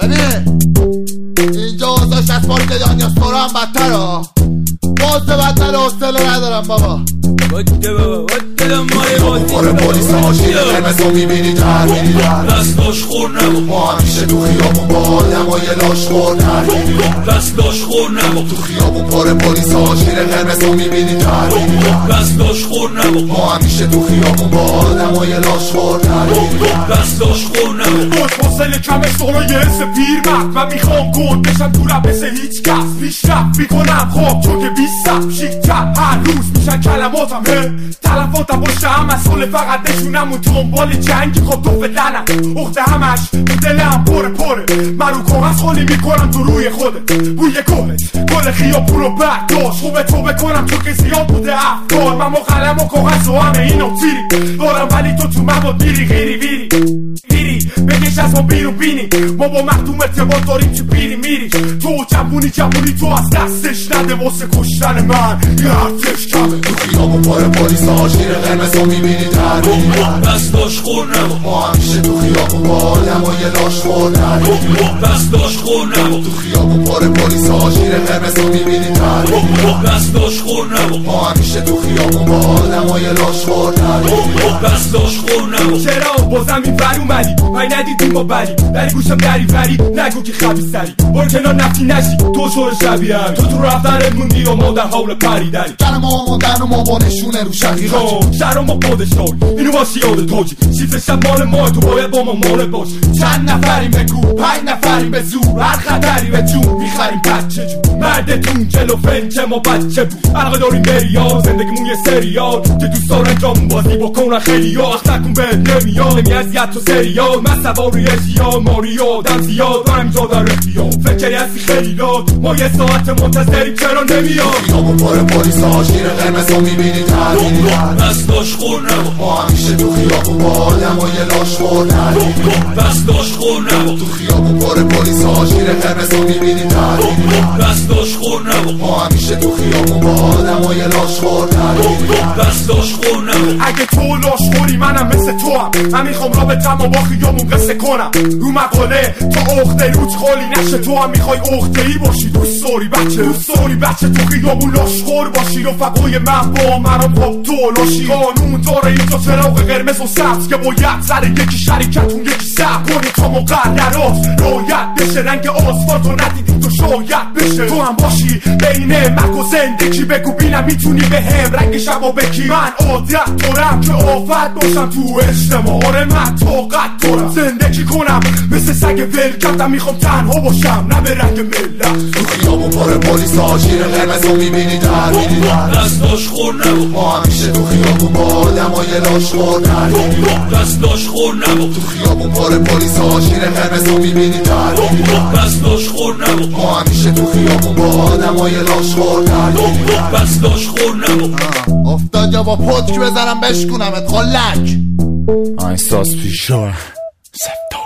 ببین اینجا اوضاعش از پارک دنیا سورا هم بدتر ها. باز بدتر حوصله ندارم بابا. پاره پلیس ها شیر قرمز رو میبینی در میری در دستاش خور نبا. ما همیشه تو خیابون با آدمای لاش خور در میری در دستاش خور نبا. تو خیابون پاره پلیس ها شیر قرمز رو میبینی در میری در دستاش خور نبا. ما همیشه تو خیابون با آدمای لاش خور در میری در دستاش خور نبا. باش فاصله کمه سورا یه حس پیرمرد. من میخوام گل بشم تو رب مثل هیچ کس. پیشرفت میکنم خواب چون که 20 سخت شیکتر هر روز میشن کلماتم تلفاتم باشه هم مسئول فقط نشونم و دنبال جنگی خب تو فدنم اخته همش تو دلم پره من رو کاغذ خالی میکنم تو روی خودت بوی گلت گل خیابون رو برداشت خوبه تو بکنم تو که زیاد بوده افکار من با قلم و کاغذ و همه اینو تیری دارم ولی تو مواد میری غیری ویری بگش از ما بیرون بینی ما با مخدوم ارتباط داریم چه بیری میری تو جوونی تو از دستش نده واسه کشتن من یه ارتش کمه. تو خیابون پاره پلیس ها شیر قرمز رو میبینی در میری در دستاش خور نبا. ما همیشه تو خیابون با آدمای لاش خور در میری در دستاش خور نبا. تو خیابون پاره پلیس ها شیر قرمز رو میبینی در میری در دستاش خور نبا. ما همیشه تو خیابون با آدمای لاش خور در میری در دستاش خور نبا. چرا بازم این ور اومدی پای ندیدیم با بلی در گوشم دری نگو که خبیثری برو کنار نفتی نشی تو شور شبیه تو رفتنت موندی و ما در حال پریدنی جنم ما موندن و ما با نشونه رو شقیقاتی شهرام با خودش داری اینو باشی یاد توجی چیز شب مال ما تو باید با ما مال باش. چند نفریم بگو 5 نفریم به زور هر خطری به جون میخریم بچه جون مردتون جلو فنچه ما بچه بود علاقه داریم بریال زندگیمون یه سریال که دوست دارن جامون بازی بکنن خیلی ها اخ نکن بهت نمیاد نمیازیت تو سریال من سواری اشیال ماریو آدم زیاد دارم اینجا در اختیار فکری هستی خیلی داد ما یه ساعت منتظریم چرا نمیاد. خیابون پاره پلیس ها شیر قرمز رو میبینی در میری در دستاش خور نبا. ما همیشه تو خیابون با آدمای لاش خور در میری در دستاش خور نبا. تو خیابون پاره پلیس ها شیر قرمز رو میبینی در میری در دستاش خور نبا. ما همیشه تو خیابون با آدمای لاش خور در میری در دستاش خور نبا. اگه تو لاش خوری منم مثل تو هم من میخوام رابطه‌مو با خیابون قصه کنم رو مقاله تا اخته روت خالی نشه تو هم میخوای اخته‌ای باشی دوست داری بچه تو خیابون لاش خور باشی رفقای من با مرام خواب تو لاشی قانون داره اینجا چراغ قرمز و سبز که باید سر یکی شریکتون یکی سب کنی تا مقررات رایت بشه رنگ آسفالت رو ندیدی تو شاید بشه تو هم باشی بین مک و زندگی بگو بینم میتونی به هم رنگ شبا بکی من عادت دارم که آفت باشم تو اجتماع من طاقت دارم زندگی کنم مثل سگ ول کردم میخوام تنها باشم نه به رنگ ملت. تو خیابون پاره پلیس ها شیر قرمز رو میبینی در میری در دستاش خور نبا. ما همیشه تو خیابون با آدمای لاش خور در میری در دستاش خور نبا. تو خیابون پاره پلیس ها شیر قرمز رو میبینی در میری در دستاش خور نبا. ما همیشه تو خیابون با آدمای لاش خور در میری در دستاش خور نبا. افتاد یا با پتک بزنم بشکونمت خلک احساس پیشا سفتا